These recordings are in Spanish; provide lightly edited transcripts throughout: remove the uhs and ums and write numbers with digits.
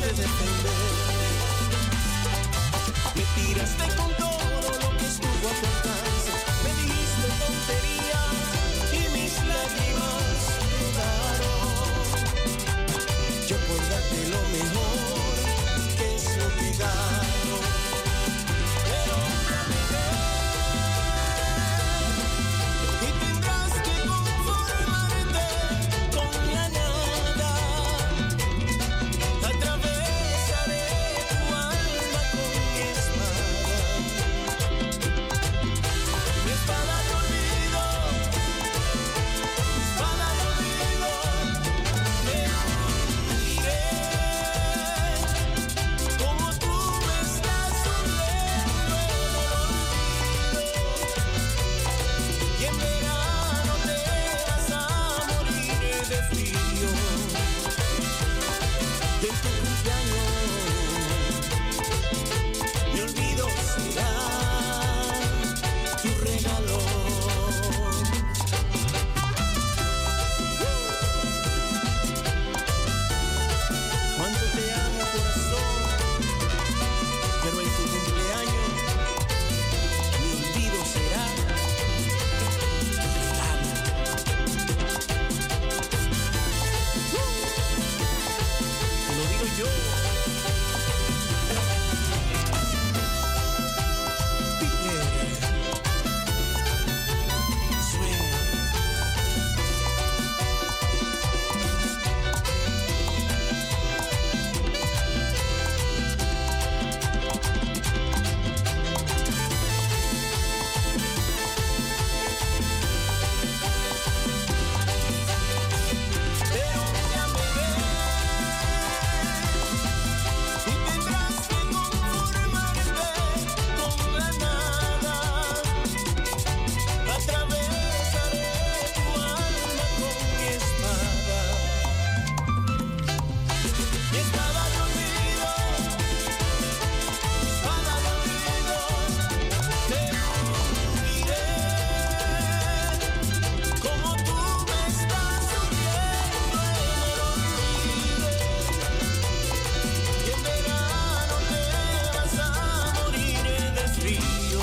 supiste defender. Me tiraste con todo lo que estuvo a tu alcance. Me dijiste tonterías y mis lágrimas rodaron. Yo por darte lo mejor, que es lo que gano. Pero me alegué y tendrás que conformarte con la nada. Atravesaré tu alma con mi espada. Mi espada de olvido, mi espada de olvido. Pero iré como tú me estás hundiendo en el olvido. Y en verano te vas a morir de frío. Y en tu cumpleaños mi olvido será tu regalo. Cuánto te amo, corazón, pero en tu cumpleaños mi olvido será tu regalo. Te lo digo yo. Pero te amaré y tendrás que conformarte con la nada. Atravesaré tu alma con mi espada. Mi espada de olvido, mi espada de olvido. Pero iré como tú me estás hundiendo en el olvido. Y en verano te vas a morir de frío.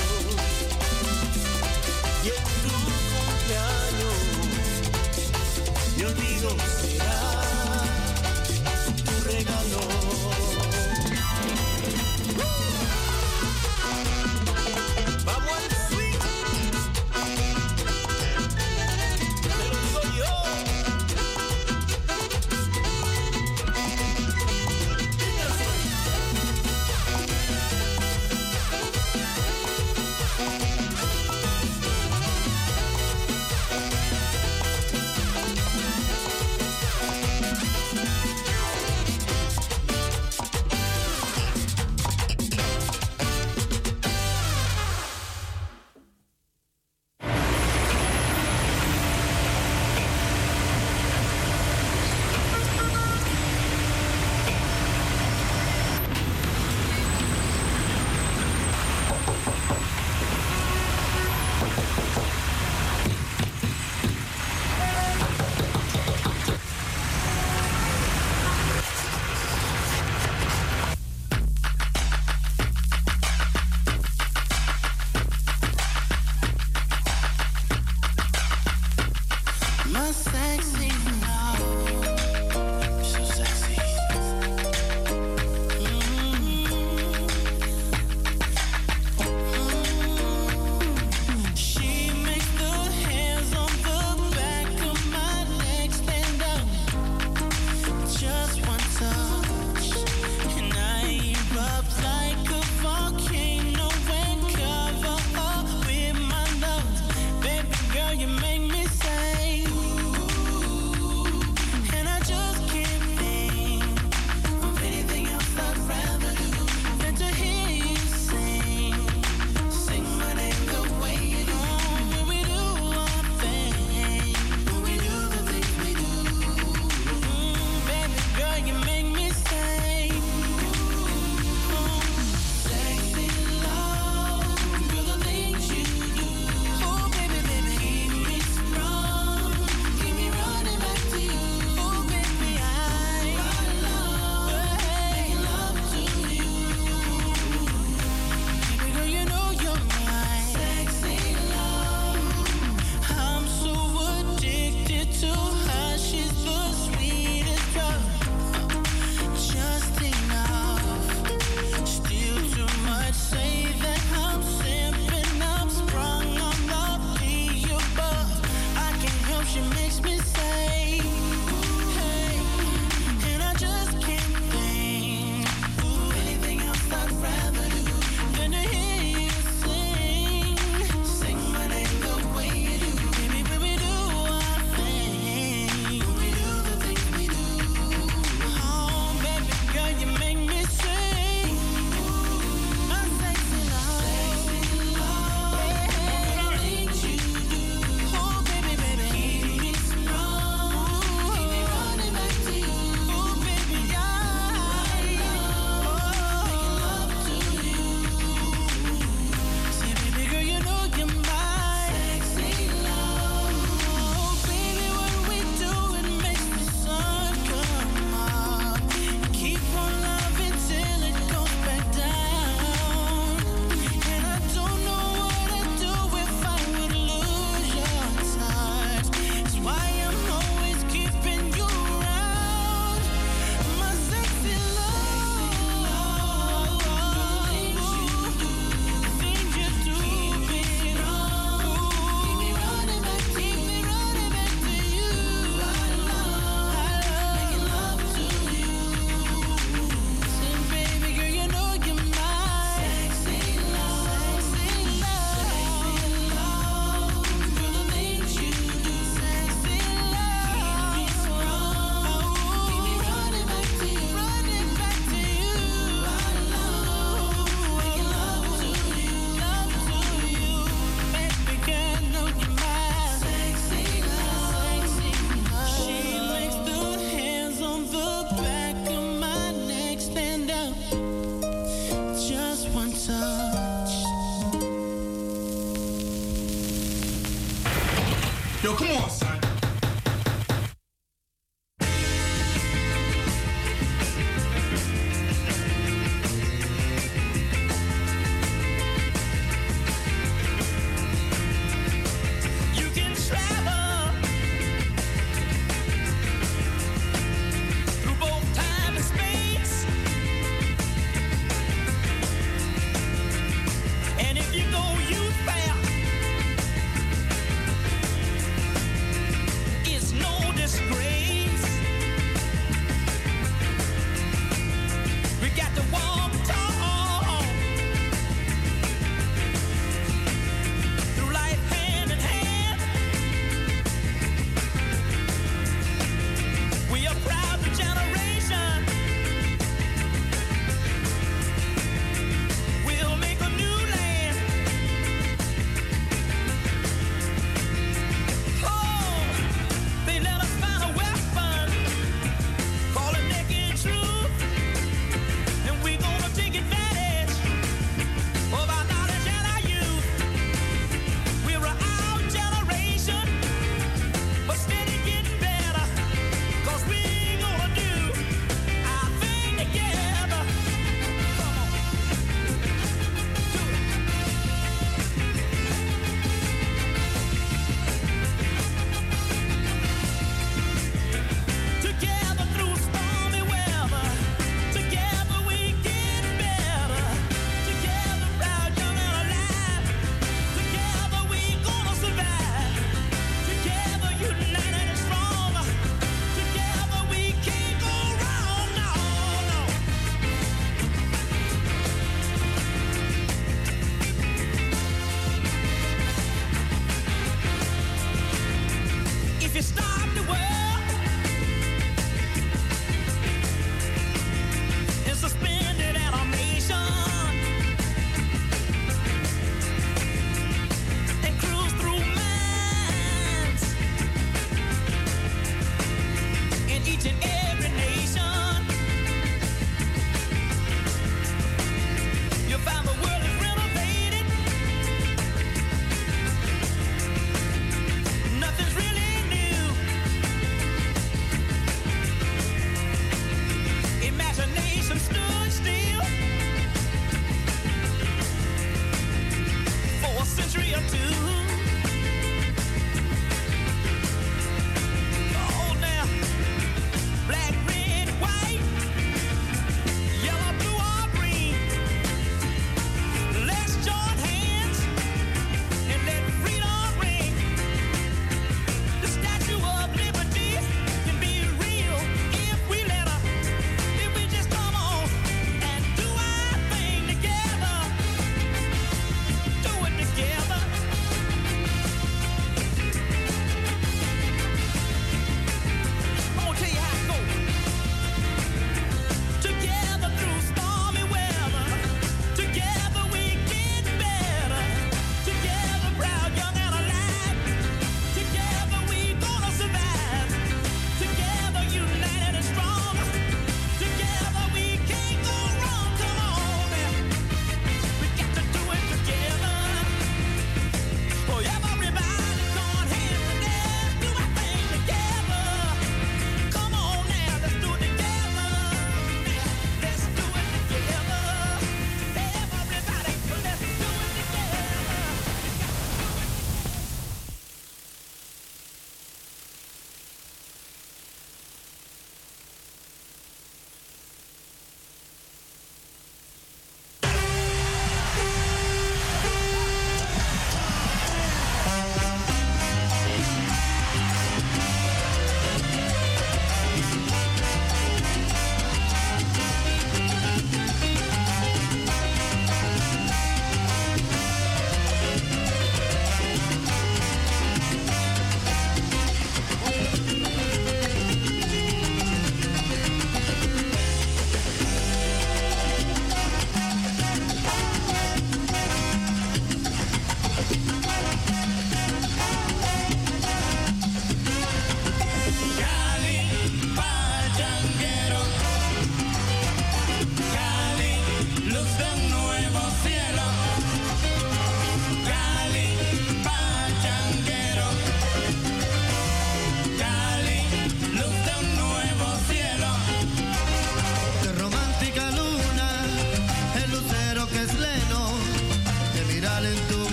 Y en tu cumpleaños mi olvido será tu regalo. Vamos al swing, te lo digo yo. Más sexy now, so sexy. She makes the hairs on the back of my neck stand up. Just one touch, and I erupt like a volcano and cover up with my love. Baby girl, you make me say, ooh. Yo, come on, son.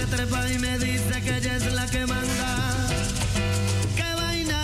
trepa y me dice que ella es la que manda. ¡Qué vaina!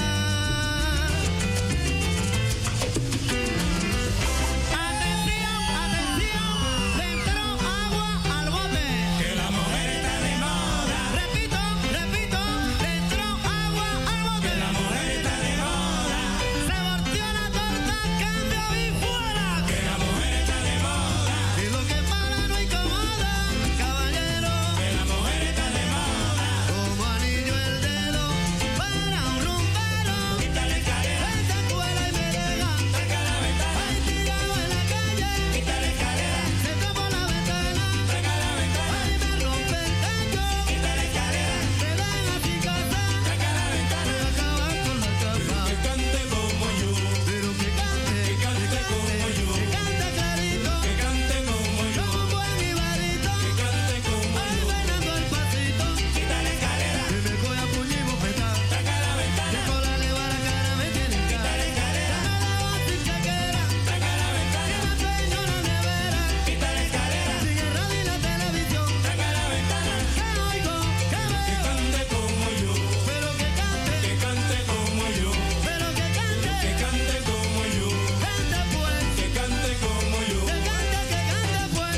Atención, atención, le entró agua al bote. Que la mujer está de moda. Repito, repito, le entró agua al bote. Que la mujer está de moda. Se volteó la torta, cambio y fuera. Que la mujer está de moda. Y lo que para no incomoda, caballero. Que la mujer está de moda. Como anillo el dedo para un rumbero. Quítale escalera. Esta escuela y me deja. Tranca la ventana. Ahí tirado en la calle. Quítale escalera. Se tapa la ventana. Tranca la ventana. Ahí me rompe el techo. Quítale escalera. Me dan a mi casa. Tranca la ventana. Me acaban con la cama. Que cante como yo. Pero que cante. Que cante como yo. Que cante clarito. Que cante como yo. Como un buen ibarito. Que cante como Ahí yo. bailando el pasito. Quítale escalera. Que me coge a puño y bofetá. Tranca la Que ventana. con la leva la cara me tienen cara. Quítale escalera. Que me la voz sin chequera. Tranca la Que ventana. me sueño una nevera. Quítale escalera. Sin el radio y la televisión. Tranca la ventana. Que oigo, que Que veo. cante como yo. Pero que cante. Que cante como yo. Pero que cante. Que cante como yo. Cante pues. Que cante como yo. Que cante pues.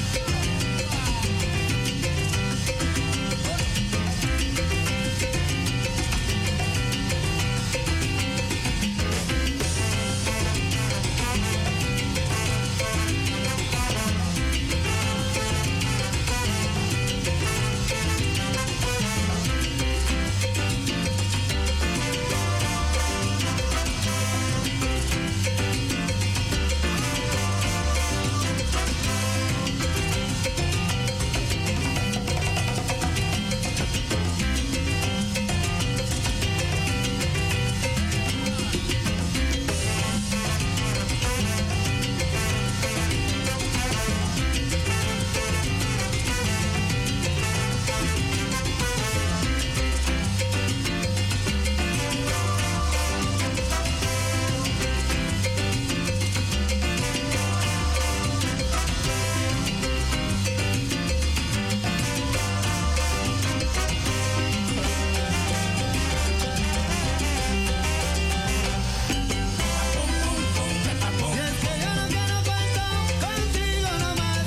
Y es que yo no quiero cuento contigo nomás.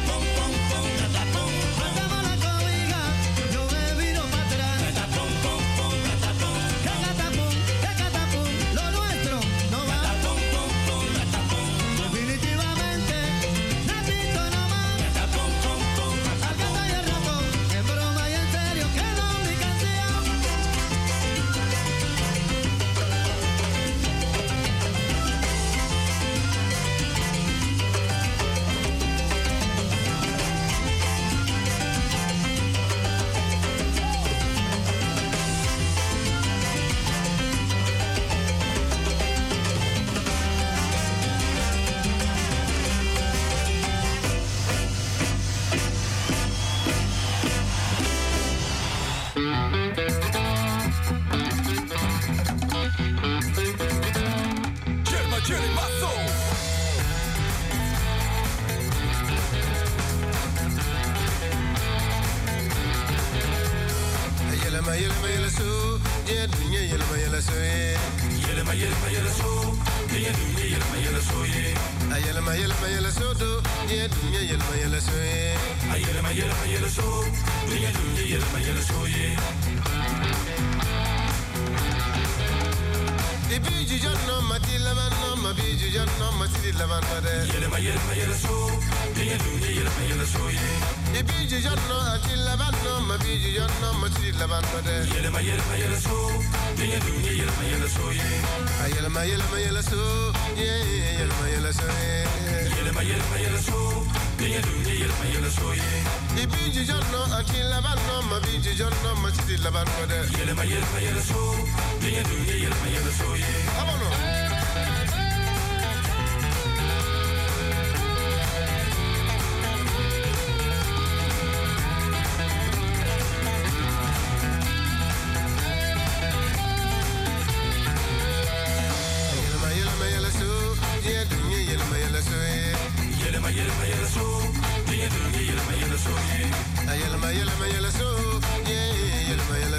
Matamos la cobija, yo me vino para atrás. Que catapum, lo nuestro no va. Definitivamente, ratito nomás. Al gato y el ratón, en broma y en serio, quedó mi canción. Yerma Jerry Mazo. Yelma yelma yela so, je dunya yelma yela so ye. Yelma so. Yelma so ye. Yelma yela so do, je dunya yelma yela so ye. Yelma so. Yelma so ye. Ibiju janno matila manno, mabiju janno matila manno de. Yelma so. Yelma so ye. Ibiju janno atila manno, mabiju janno matila manno de. Yelma so. Yelma so ye. Yelma yela so, je yelma yela so ye. Yelma so. Yelma so ye. Ibiju janno atila manno, mabiju janno matila manno de. Yelma so. Yelma so ye. Vámonos. Yelma yela so, je dunya yelma yela so ye. Yelma so. Yelma so ye. Yelma yela so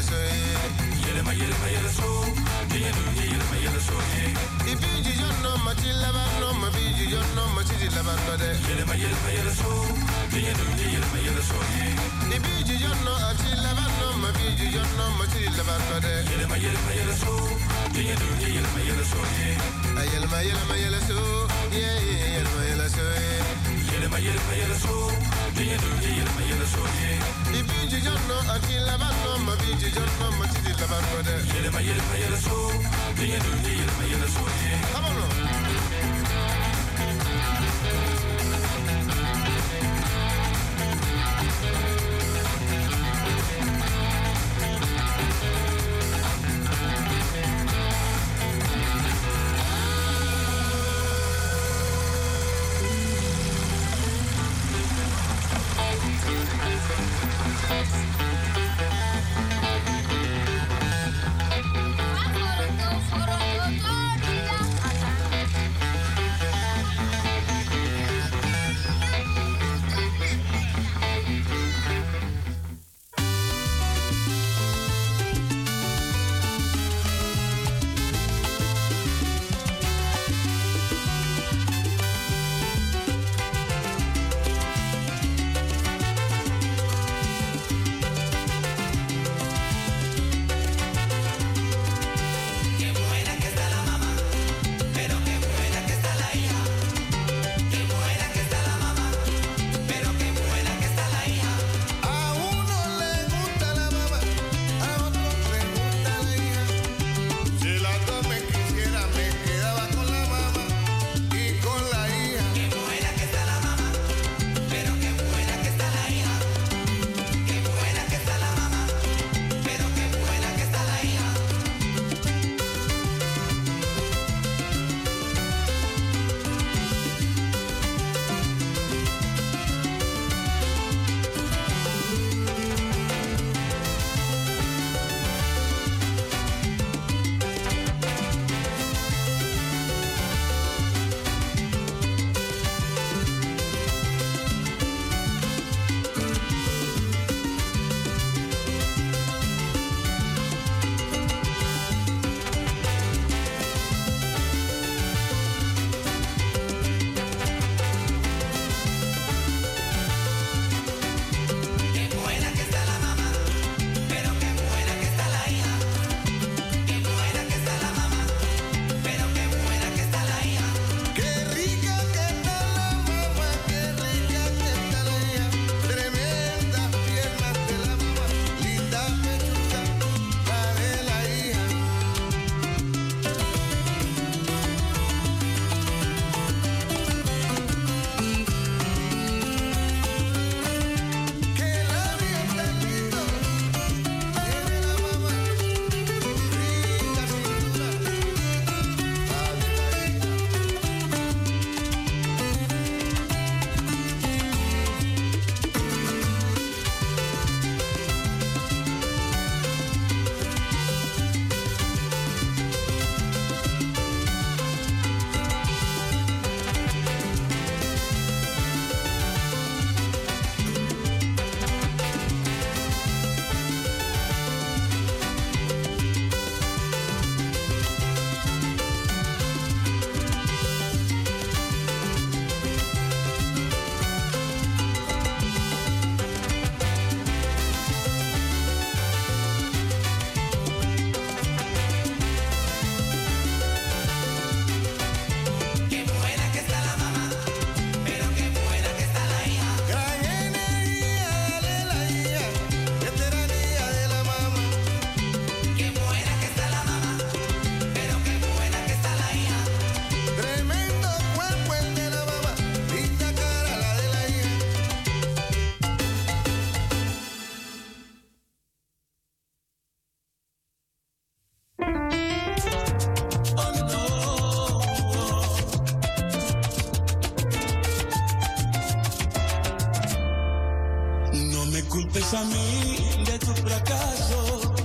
culpes a mí de tu fracaso,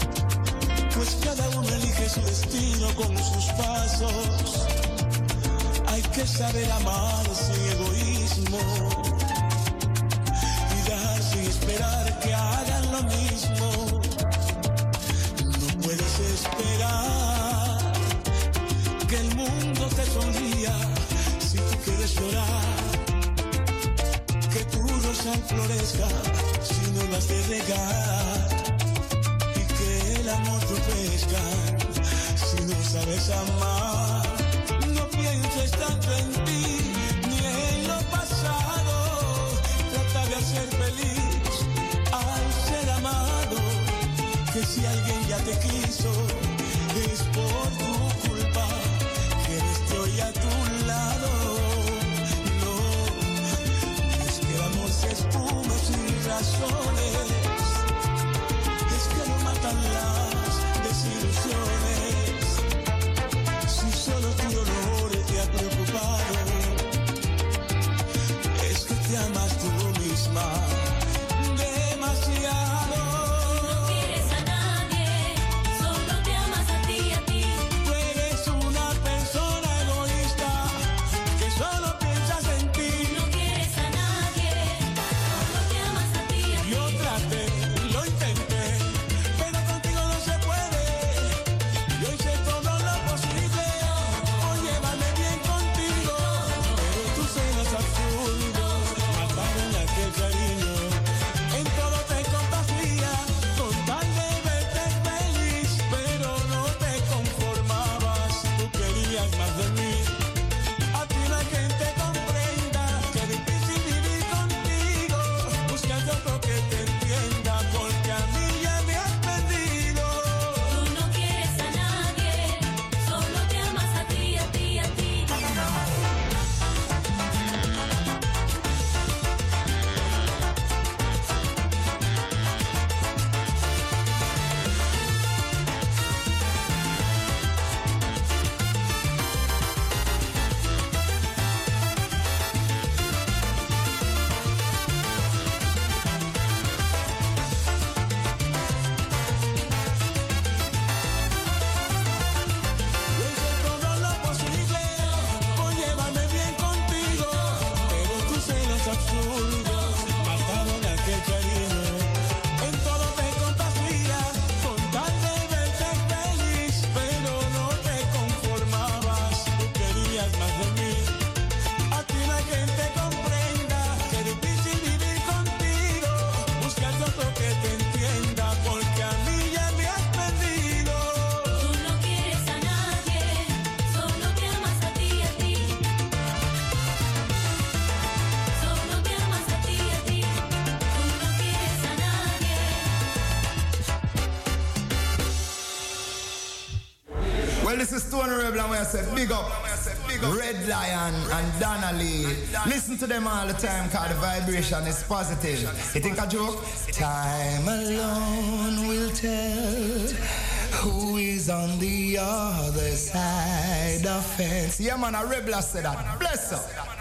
pues cada uno elige su destino con sus pasos. Hay que saber amar sin egoísmo y dar sin esperar que hagan lo mismo. has de regar y que el amor tú pesca. Si no sabes amar, no pienses tanto en ti ni en lo pasado. Trata de hacer feliz al ser amado, que si alguien ya te quiso es por tu culpa, que estoy a tu lado. No, es que el amor se espuma sin razones, es que no matan las desilusiones. Si solo tu dolor te ha preocupado, es que te amas tú misma demasiado. No quieres a nadie, solo te amas a ti, a ti. Tú eres una persona egoísta que solo piensas en ti. No quieres a nadie, solo te amas a ti, a ti. Yo traté, lo intenté, pero contigo no se puede. Yo hice todo lo posible por llevarme bien contigo, pero tus celos absurdos mataron aquel cariño. En todo te complacía con tal de verte feliz, pero no te conformabas, tú querías más de mí. A ti la gente comprenda que es difícil vivir contigo, buscando otro que te entienda, porque a mí ya me has perdido. Tú no quieres a nadie, solo te amas a ti, a ti, a ti. Yo hice todo lo posible por llevarme bien contigo, pero tus celos absurdos mataron aquel cariño. En todo te complacía con tal de verte feliz, pero no te conformabas, tú querías más de mí. A ti la gente comprenda que es difícil vivir contigo, buscando otro que te entienda, porque a mí ya me has perdido. Tú no quieres a nadie, solo te amas a ti, a ti. Solo te amas a ti, a ti. Tú no quieres a nadie. Well, this is Tony Rebel and I said big up Red Lion and Donna Lee. Listen to them all the time because the vibration is positive. You think a joke? Time alone will tell who is on the other side of fence. Yeah man, a Rebel said that. Bless up.